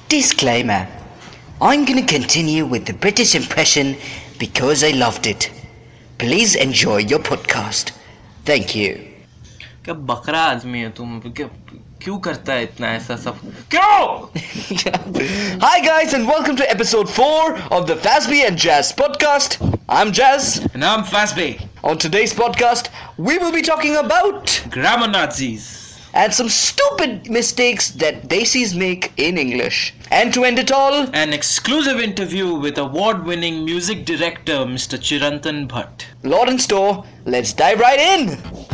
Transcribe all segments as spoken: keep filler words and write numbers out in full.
Disclaimer. I'm going to continue with the British impression because I loved it. Please enjoy your podcast. Thank you. क्या बकरा आदमी है तुम? क्या क्यों करता है इतना ऐसा सब क्यों? Hi guys and welcome to episode four of the Fazby and Jazz podcast. I'm Jazz. And I'm Fazby. On today's podcast, we will be talking about Grammar Nazis. and some stupid mistakes that Desis make in English. And to end it all, An exclusive interview with award-winning music director Mister Chirantan Bhatt. Lawrence Store, let's dive right in.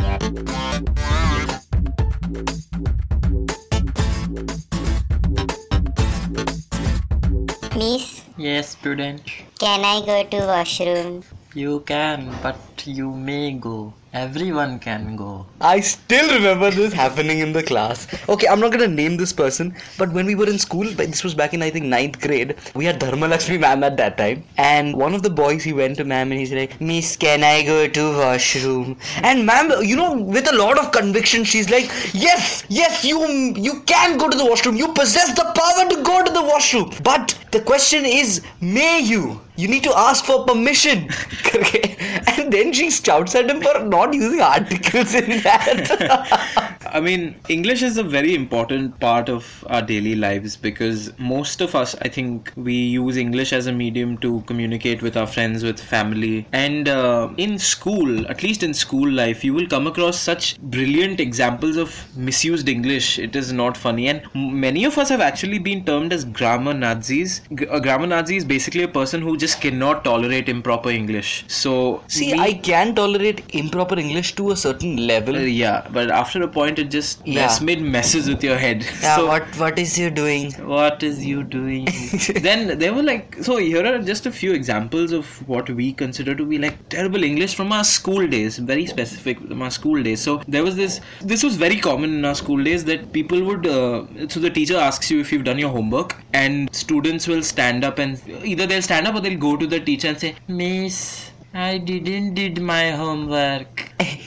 Miss, Yes, Prudence. can I go to washroom? You can, but you may go. Everyone can go. I still remember this happening in the class. Okay, I'm not gonna name this person, but when we were in school, but this was back in I think ninth grade, we had Dharma Lakshmi ma'am at that time, and one of the boys, he went to ma'am and he's like, Miss, can I go to washroom? And ma'am, you know, with a lot of conviction, she's like, yes, yes, you you can go to the washroom. You possess the power to go to the washroom. But the question is, may you? You need to ask for permission. Okay? And then she shouts at him for not using articles in that. I mean, English is a very important part of our daily lives because most of us, I think, we use English as a medium to communicate with our friends, with family. And uh, in school, at least in school life, you will come across such brilliant examples of misused English. It is not funny. And m- many of us have actually been termed as grammar Nazis. G- a grammar Nazi is basically a person who just cannot tolerate improper English. So, See, we- I can tolerate improper English to a certain level. Uh, yeah, but after a point, it just Yeah. mess, made messes with your head. Yeah, so, what what is you doing? what is you doing? Then there were like, so here are just a few examples of what we consider to be like terrible English from our school days, very specific from our school days. So there was this, this was very common in our school days that people would, uh, so the teacher asks you if you've done your homework and students will stand up and either they'll stand up or they'll go to the teacher and say, Miss, I didn't did my homework.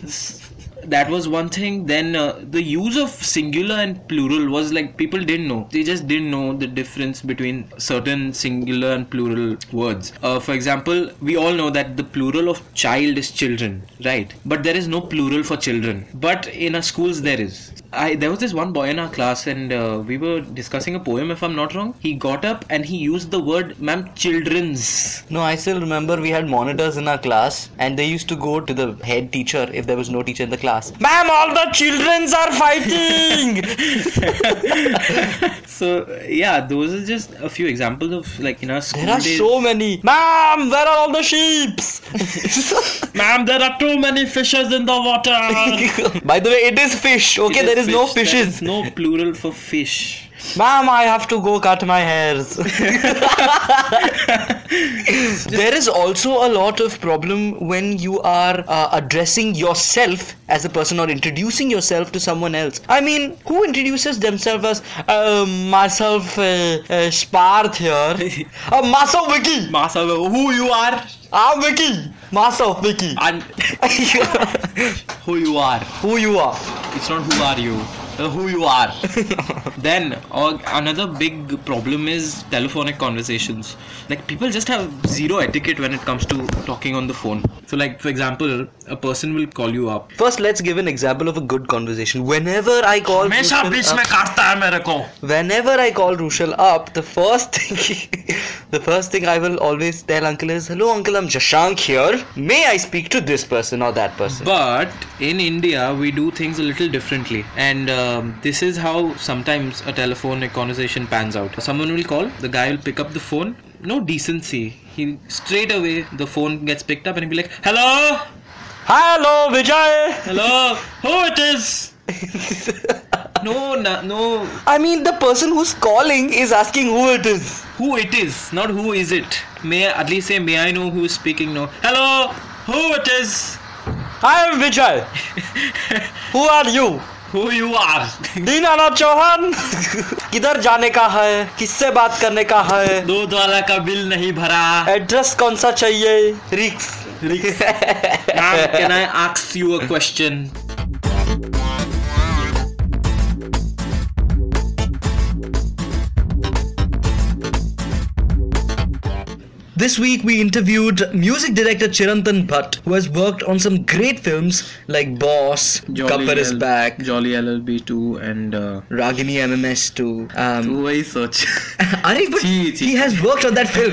That was one thing. Then uh, the use of singular and plural was like people didn't know. They just didn't know the difference between certain singular and plural words. Uh, for example, we all know that the plural of child is children, right? But there is no plural for children. But in our schools there is. I, there was this one boy in our class and uh, we were discussing a poem, if I'm not wrong. He got up and he used the word, ma'am, children's. No, I still remember we had monitors in our class and they used to go to the head teacher if there was no teacher in the class. Ma'am, all the childrens are fighting! So, yeah, those are just a few examples of like in our school There are days. so many. Ma'am, where are all the sheeps? Ma'am, there are too many fishes in the water. By the way, it is fish. Okay, It there is no fish. There fishes. is no plural for fish. Ma'am, I have to go cut my hairs. There is also a lot of problem when you are uh, addressing yourself as a person or introducing yourself to someone else. I mean, who introduces themselves as uh, myself, uh, uh, Sparth here? uh, myself, Vicky. Masa, who you are I'm Vicky. Myself, Vicky. and who you are. Who you are? It's not who are you. Uh, who you are. Then uh, another big problem is telephonic conversations. Like people just have zero etiquette when it comes to talking on the phone. So like for example, a person will call you up. First, let's give an example of a good conversation. Whenever I call हमेशा Rushal बीच up- में काटता है मेरे को. Whenever I call Rushal up, the first thing, the first thing I will always tell Uncle is, "Hello, Uncle, I'm Jashank here. May I speak to this person or that person?" But in India, we do things a little differently, and um, this is how sometimes a telephonic conversation pans out. Someone will call, the guy will pick up the phone. No decency. He straight away the phone gets picked up and he'll be like, "Hello, Hello, Vijay. hello, who it is?" No, no, no. I mean, the person who's calling is asking who it is. Who it is, not who is it. May I, at least say, may I know who is speaking? No. Hello, who it is? I am Vijay. Who are you? Who you are? Dinanath Chauhan. किधर जाने का है? किससे बात करने का है? दूध वाला का बिल नहीं भरा. एड्रेस कौन सा चाहिए? रिक्स. Ma'am, can I ask you a question? This week we interviewed music director Chirantan Bhatt, who has worked on some great films like Boss, Gabbar is L- Back, Jolly L L B two, and uh, Ragini M M S two. Um, who I search. Arey, but Chee, chee. he has worked on that film.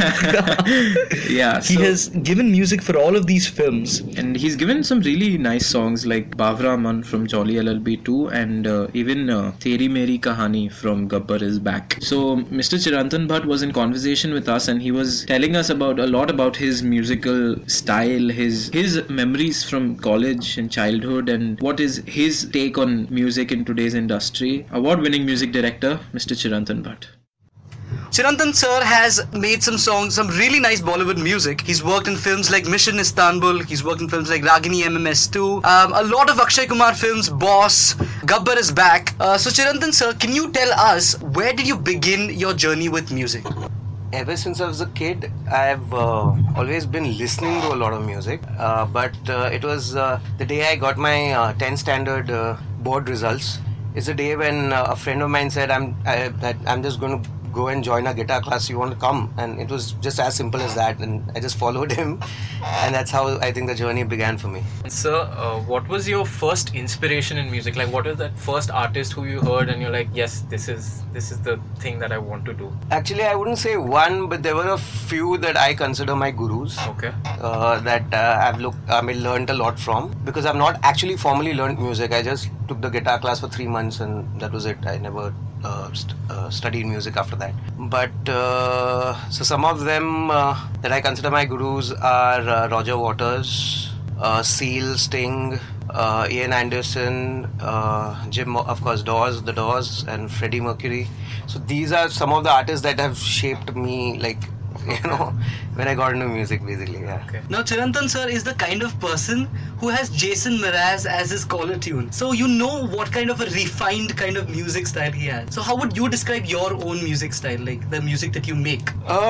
Yeah, He so- has given music for all of these films. And he's given some really nice songs like Bavra Man from Jolly L L B two and uh, even uh, Teri Meri Kahani from Gabbar is Back. So Mister Chirantan Bhatt was in conversation with us and he was telling us about a lot about his musical style, his his memories from college and childhood, and what is his take on music in today's industry. Award-winning music director Mister Chirantan Bhatt. Chirantan sir has made some songs, some really nice Bollywood music. He's worked in films like Mission Istanbul. He's worked in films like Ragini M M S two. Um, a lot of Akshay Kumar films, Boss, Gabbar is Back. Uh, so Chirantan sir, can you tell us where did you begin your journey with music? Ever since I was a kid, I've uh, always been listening to a lot of music. Uh, but uh, it was uh, the day I got my uh, tenth standard uh, board results. It's the day when uh, a friend of mine said, "I'm I, that I'm just going to go and join a guitar class. You want to come?" And it was just as simple as that. And I just followed him, and that's how I think the journey began for me. Sir, uh, what was your first inspiration in music? Like, what was that first artist who you heard and you're like, yes, this is this is the thing that I want to do? Actually, I wouldn't say one, but there were a few that I consider my gurus. Okay. Uh, that uh, I've looked, I mean, learned a lot from, because I've not actually formally learned music. I just took the guitar class for three months and that was it. I never uh, st- uh, studied music after that. But uh, so some of them uh, that I consider my gurus are uh, Roger Waters, uh, Seal, Sting, uh, Ian Anderson, uh, Jim, of course, Doors, The Doors, and Freddie Mercury. So these are some of the artists that have shaped me, like, you know, when I got into music, basically. Yeah. Okay. Now, Chirantan sir is the kind of person who has Jason Mraz as his caller tune. So you know what kind of a refined kind of music style he has. So how would you describe your own music style, like the music that you make?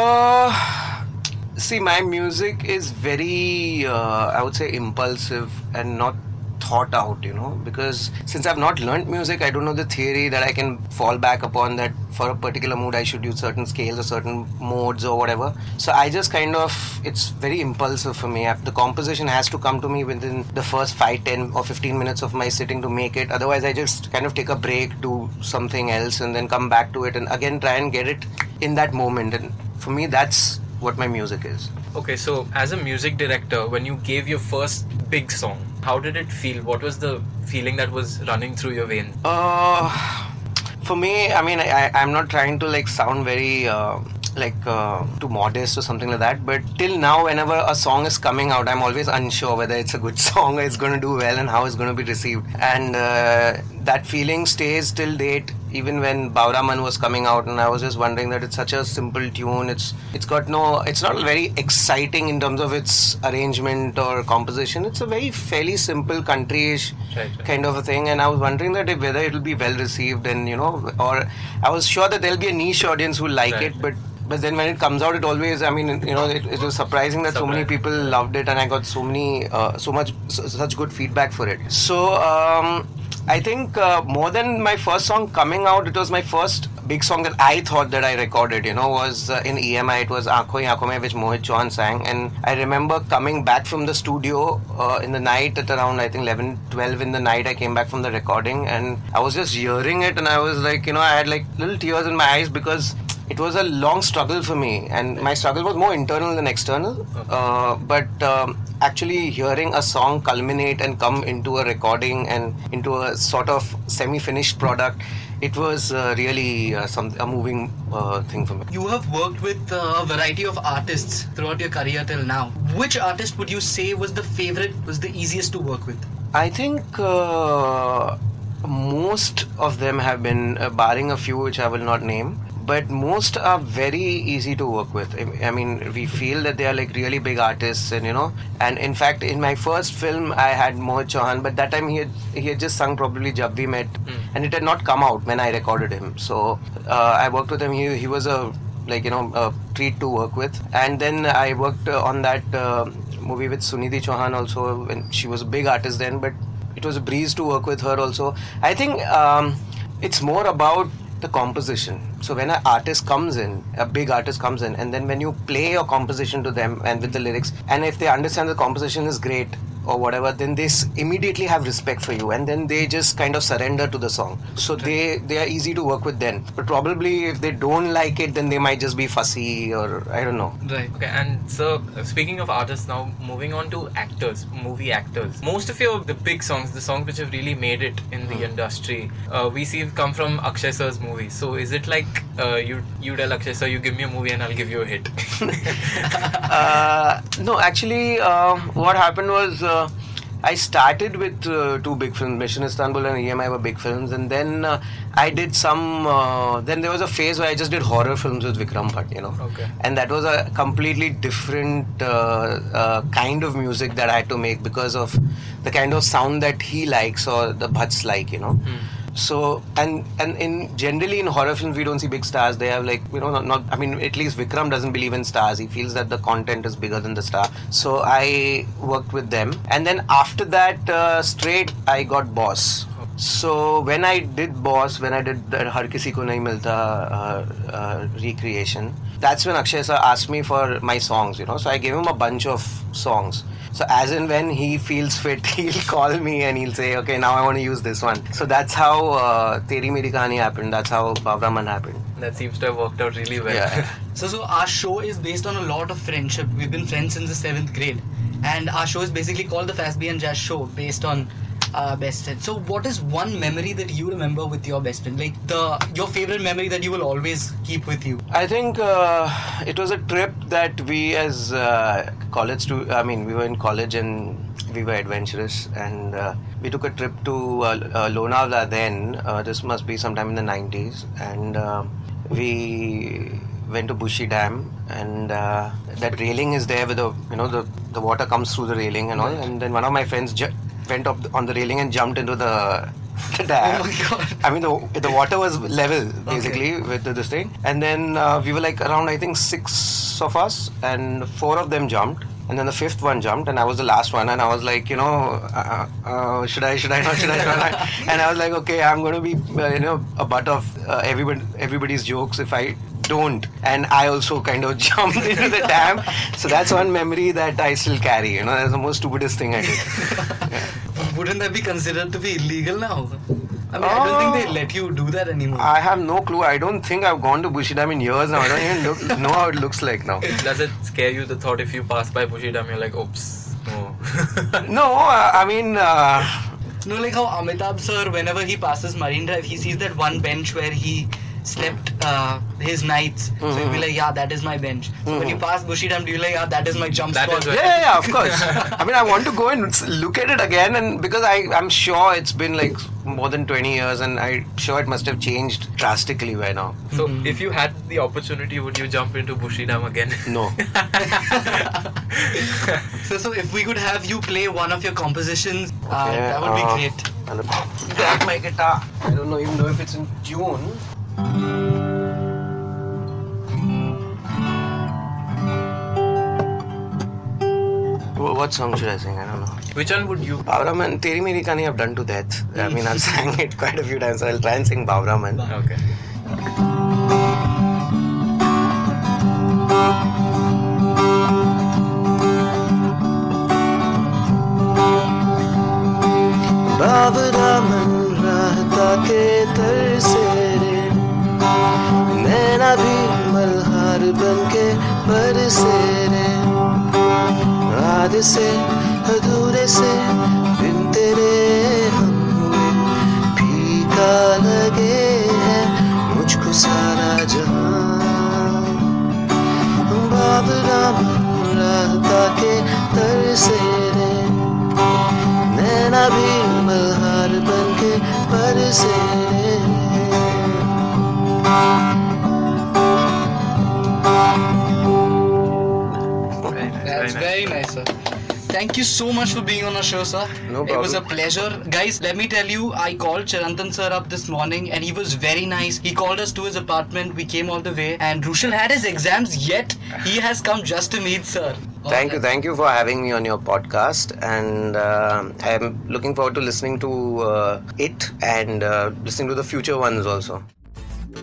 Uh, see, my music is very, uh, I would say, impulsive and not thought out, you know, because since I've not learnt music, I don't know the theory that I can fall back upon, that for a particular mood I should use certain scales or certain modes or whatever. So I just kind of, it's very impulsive for me. The composition has to come to me within the first five, ten or fifteen minutes of my sitting to make it. Otherwise I just kind of take a break, do something else and then come back to it and again try and get it in that moment. And for me, that's what my music is. Okay, so as a music director, when you gave your first big song, how did it feel? What was the feeling that was running through your veins? Uh, for me, I mean, I, I'm not trying to like sound very uh, like uh, too modest or something like that, but till now, whenever a song is coming out, I'm always unsure whether it's a good song or it's going to do well and how it's going to be received. And uh, that feeling stays till date. Even when Bavra Man was coming out, and I was just wondering that it's such a simple tune. It's it's got no, it's not very exciting in terms of its arrangement or composition. It's a very fairly simple country-ish Right, right. kind of a thing. And I was wondering that if, whether it'll be well received, and you know, or I was sure that there'll be a niche audience who like Right. it, but. But then when it comes out, it always, I mean, you know, it, it was surprising that so many Surprising. people loved it, and I got so many, uh, so much, so, such good feedback for it. So, um, I think uh, more than my first song coming out, it was my first big song that I thought that I recorded, you know, was uh, in E M I. It was Aankhon Hi Aankhon Mein, which Mohit Chauhan sang. And I remember coming back from the studio uh, in the night at around, I think, eleven, twelve in the night. I came back from the recording and I was just hearing it, and I was like, you know, I had like little tears in my eyes because it was a long struggle for me, and my struggle was more internal than external. Uh, but um, actually hearing a song culminate and come into a recording and into a sort of semi-finished product, it was uh, really uh, some a moving uh, thing for me. You have worked with uh, a variety of artists throughout your career till now. Which artist would you say was the favorite, was the easiest to work with? I think uh, most of them have been, uh, barring a few which I will not name, but most are very easy to work with. I I mean, we feel that they are like really big artists, and you know, and in fact, in my first film, I had Mohit Chauhan, but that time he had, he had just sung probably Jab We Met, and it had not come out when I recorded him. So uh, I worked with him. He, he was a like you know a treat to work with, and then I worked uh, on that uh, movie with Sunidhi Chauhan also, and she was a big artist then, but it was a breeze to work with her also. I think um, it's more about the composition. So when an artist comes in, a big artist comes in, and then when you play your composition to them and with the lyrics, and if they understand the composition is great or whatever, then they s- immediately have respect for you, and then they just kind of surrender to the song. So they they are easy to work with then. But probably if they don't like it, then they might just be fussy, or I don't know. Right. Okay, and so uh, speaking of artists now, moving on to actors, movie actors. Most of your the big songs, the songs which have really made it in the industry, uh, we see come from Akshay sir's movies. So is it like uh, you you tell Akshay sir, you give me a movie and I'll give you a hit? uh, no, actually, uh, what happened was uh, I started with uh, two big films, Mission Istanbul and E M I were big films, and then uh, I did some. Uh, then there was a phase where I just did horror films with Vikram Bhatt, you know, Okay. and that was a completely different uh, uh, kind of music that I had to make because of the kind of sound that he likes or the Bhatts like, you know. So and and in generally in horror films we don't see big stars. They have like you know not, not I mean at least Vikram doesn't believe in stars. He feels that the content is bigger than the star. So I worked with them, and then after that uh, straight I got Boss. So when I did Boss, when I did the Har Kisi Ko Nahi Milta uh, uh, recreation, that's when Akshay sir asked me for my songs, you know. So I gave him a bunch of songs. So as and when he feels fit, he'll call me and he'll say, okay, now I want to use this one. So that's how uh, Teri Meri Kahani happened. That's how Bawra Mann happened. That seems to have worked out really well. Yeah. So, so our show is based on a lot of friendship. We've been friends since the seventh grade, and our show is basically called the Fazby and Jazz Show, based on uh, best friend. So, what is one memory that you remember with your best friend? Like the your favorite memory that you will always keep with you? I think uh, it was a trip that we as uh, college to I mean we were in college and we were adventurous, and uh, we took a trip to uh, uh, Lonavala then. Uh, this must be sometime in the nineties, and uh, we went to Bushi Dam, and uh, that railing is there with the you know the the water comes through the railing and all, and then one of my friends ju- went up on the railing and jumped into the the dam. Oh my God. I mean, the, the water was level basically Okay. with this thing, and then uh, we were like around I think six of us, and four of them jumped, and then the fifth one jumped, and I was the last one, and I was like, you know, uh, uh, should I, should I not, should I, should I not? And I was like, okay, I'm going to be, uh, you know, a butt of uh, everybody, everybody's jokes if I don't, and I also kind of jumped into the dam. So that's one memory that I still carry. You know, that's the most stupidest thing I did. Yeah. Wouldn't that be considered to be illegal now? I mean, I don't think they let you do that anymore. I have no clue. I don't think I've gone to Bushi Dam in years now. I don't even look, know how it looks like now. Does it scare you, the thought if you pass by Bushi Dam, you're like, oops, no. No, uh, I mean, uh, No, like how Amitabh sir, whenever he passes Marine Drive, he sees that one bench where he slept uh, his nights. So he'll be like, yeah, that is my bench. So when you pass Bushi Dam, do you like, yeah, that is my jump That spot. is yeah, where- yeah, yeah, of course. I mean, I want to go and s- look at it again, and because I, I'm sure it's been like more than twenty years, and I'm sure it must have changed drastically by now. So if you had the opportunity, would you jump into Bushi Dam again? No. So, so if we could have you play one of your compositions, uh, Okay, that would be uh, great. I'll grab my guitar. I don't know even know if it's in tune. Wh- What song should I sing? I don't know. Which one would you? Bawra Mann, Teri Meri Kahani I've done to death. I mean, I've sang it quite a few times, so I'll try and sing Bawra Mann. Okay. बावरा मन रहता के तरसे रे नैना भी मल्हार बन के बरसे रे आधे से अधूरे से बिन तेरे हम हुए फीका लगे है मुझको सारा जहां बावरा मन रहता के तरसे रे नैना भी मल्हार बन के बरसे Very nice, That's very nice, sir. Thank you so much for being on our show, sir. No It was a problem. pleasure. Guys, let me tell you, I called Chirantan sir up this morning and he was very nice. He called us to his apartment. We came all the way. And Rushal had his exams, yet he has come just to meet sir. Thank you, thank you for having me on your podcast, and uh, I'm looking forward to listening to uh, it and uh, listening to the future ones also.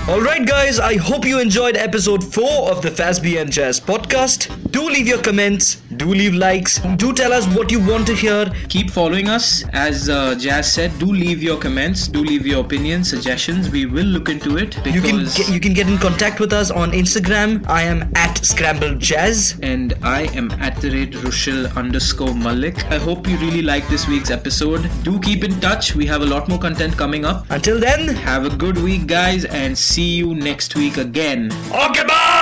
Alright guys, I hope you enjoyed episode four of the Fazby and Jazz podcast. Do leave your comments, do leave likes, do tell us what you want to hear. Keep following us. As uh, Jazz said, do leave your comments, do leave your opinions, suggestions. We will look into it. Because You can get, you can get in contact with us on Instagram. I am at Scrambled Jazz. And I am at the rate Rushil underscore Malik. I hope you really liked this week's episode. Do keep in touch. We have a lot more content coming up. Until then, Have a good week, guys, and see you next week again. okay, bye!